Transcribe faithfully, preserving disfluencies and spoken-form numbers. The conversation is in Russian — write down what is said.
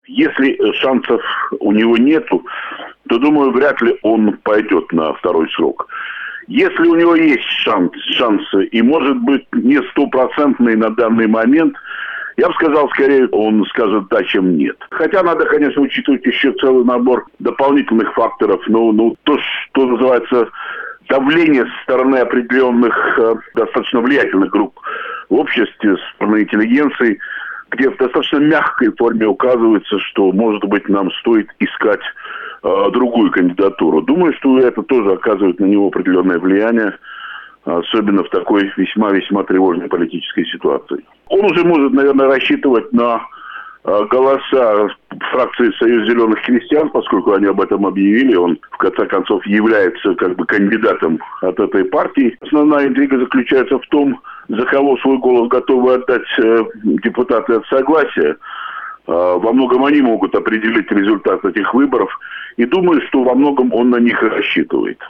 Если шансов у него нету, то, думаю, вряд ли он пойдет на второй срок. Если у него есть шанс, шансы, и, может быть, не стопроцентный на данный момент, я бы сказал, скорее, он скажет да, чем нет. Хотя надо, конечно, учитывать еще целый набор дополнительных факторов. Ну, ну то, что называется давление со стороны определенных э, достаточно влиятельных групп в обществе, со стороны интеллигенции, где в достаточно мягкой форме указывается, что, может быть, нам стоит искать э, другую кандидатуру. Думаю, что это тоже оказывает на него определенное влияние, особенно в такой весьма-весьма тревожной политической ситуации. Он уже может, наверное, рассчитывать на э, голоса фракции «Союз зеленых крестьян», поскольку они об этом объявили. Он, в конце концов, является как бы кандидатом от этой партии. Основная интрига заключается в том, за кого свой голос готовы отдать э, депутаты от Согласия. Э, во многом они могут определить результат этих выборов. И думаю, что во многом он на них и рассчитывает.